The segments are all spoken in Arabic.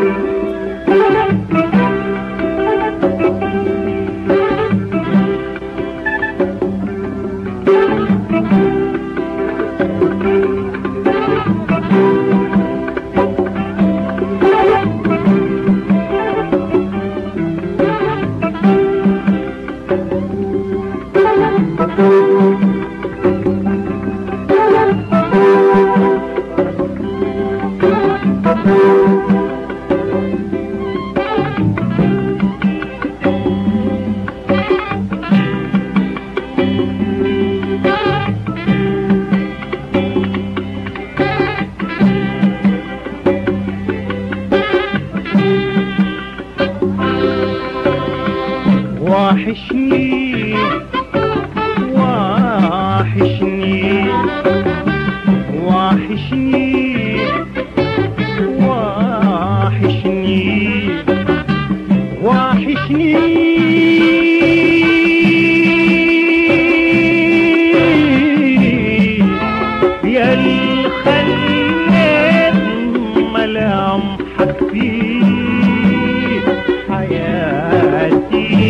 وحشني وحشني وحشني وحشني وحشني يا الخليت ملامحك في حياتي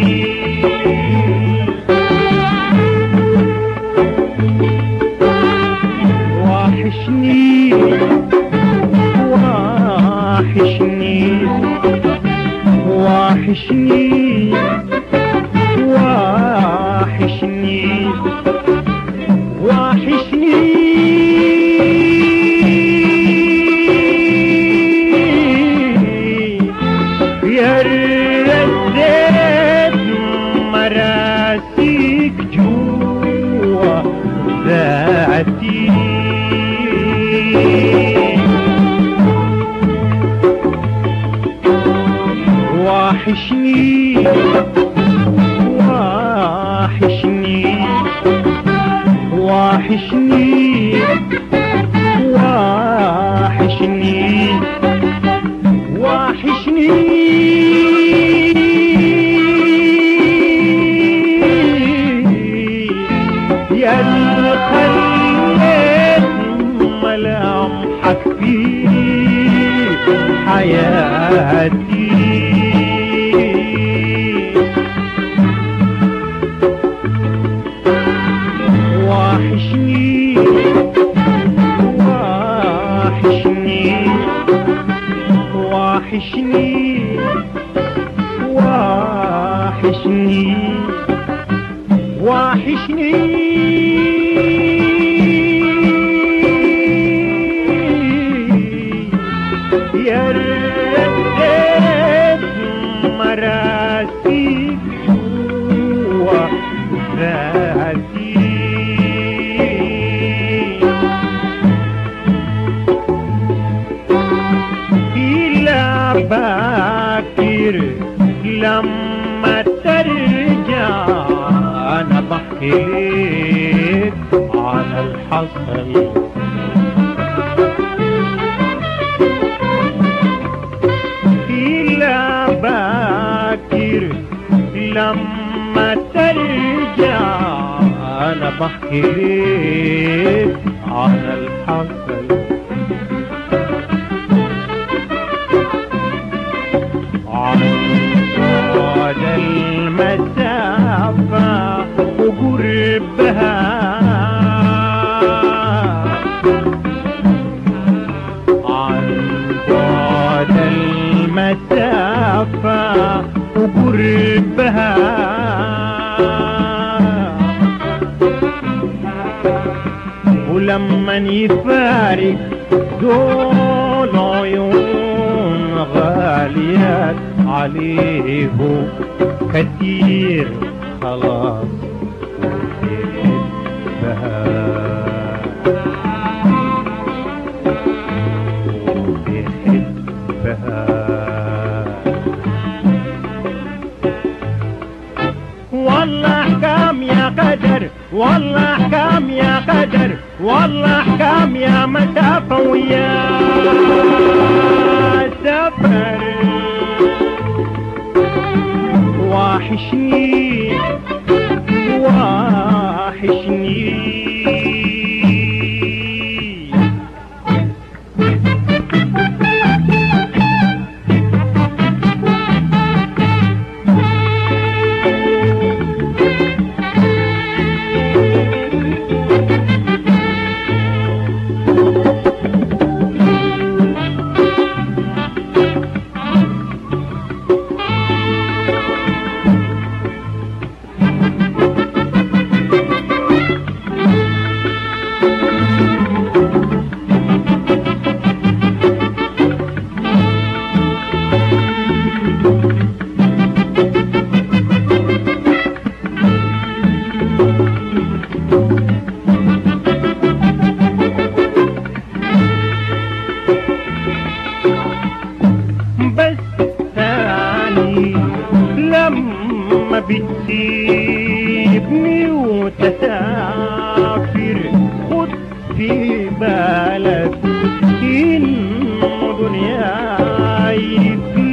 وحشني وحشني وحشني وحشني يا رديت مراسيك جوا ذاتي وحشني وحشني وحشني وحشني وحشني يا اللي خليت ملامحك في حياتي وحشني وحشني وحشني وحشني وحشني يا رديت مراسيك جوا ذاتي باكر لما ترجع انا بحكي لك على الحصل إلا باكر لما ترجع انا بحكي لك على الحصل بعد المسافة وقربها عن بعد المسافة وقربها ولما يفارق دول عيون غاليات عليه كتير خلاص وبيحبها والله احكام يا قدر والله احكام يا قدر والله احكام يا مسافة ويا سفر وحشني وحشني بتسيبني وتسافر خد في بالك إن دنياي في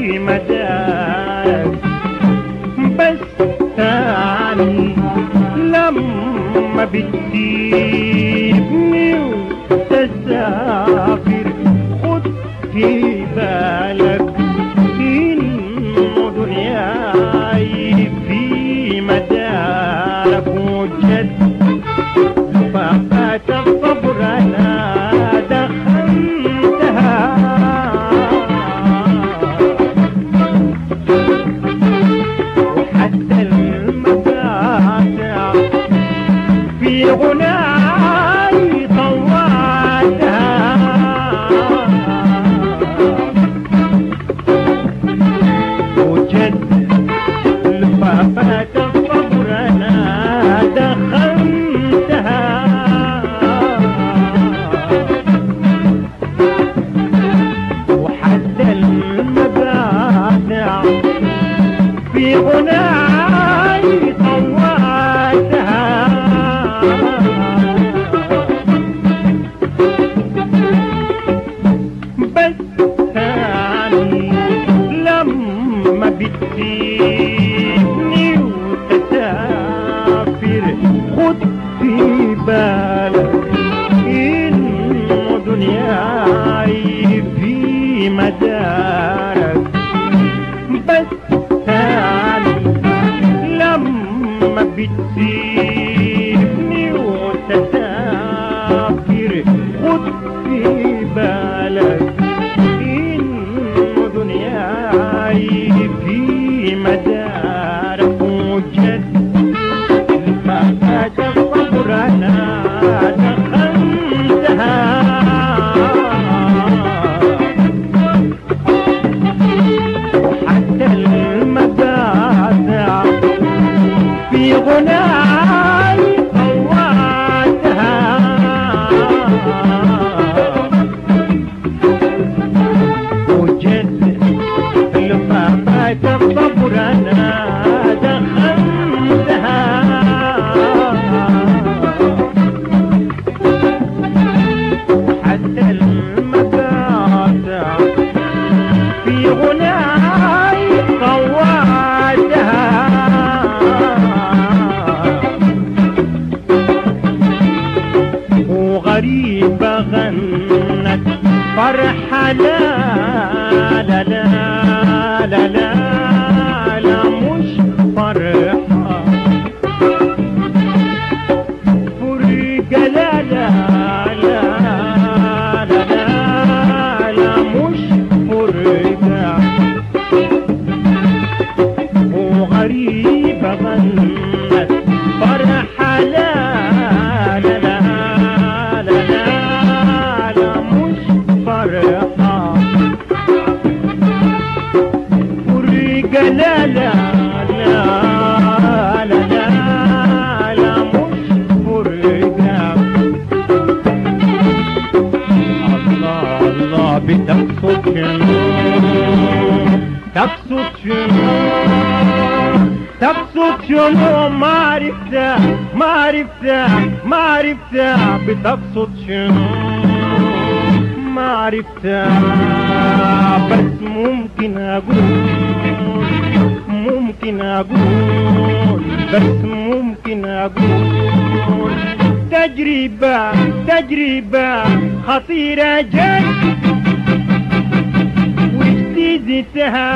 مدارك بس تاني لما بتسيبني وتسافر خد في بالك إن دنياي في مدارك وجد فقط الصبر أنا دخلتها وحتى المقاطع في غناي طوعتها وجد فقط الصبر أنا دخلتها وحتى المقاطع في غناي طوعتها بس ثاني لما بتسيبني وتسافر خد في بالك إن دنياي في مدارك بس ثاني لما بتسيبني وتسافر خد في بالك إن دنياي في مدارك وجد فقط الصبر أنا دخلتها وحتى المقاطع في غناي طوعتها وجد فقط الصبر أنا دخلتها وحتى المقاطع في غناي طوعتها وغريبة غنت فرحة لا لا لا لا لا لا مش فرحة فرقة لا لا لا لا لا لا مش فرقة وغريبة غنت فرحة لا لا لا لا لا لا مش فرحة فرقة لا لا لا لا لا لا مش فرقة الله الله بتقصد شنو تقصد شنو تقصد شنو ما عرفتها ما عرفتها ما عرفتها بتقصد شنو ما عرفتها بس ممكن أقول ممكن أقول بس ممكن أقول تجربة تجربة خطيرة جد واجتزتها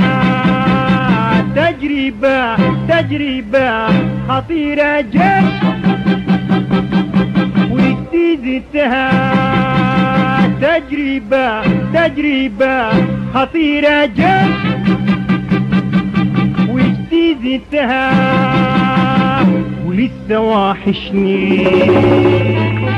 تجربة تجربة خطيرة جد واجتزتها تجربة تجربة خطيرة جد واجتزتها ولسه واحشني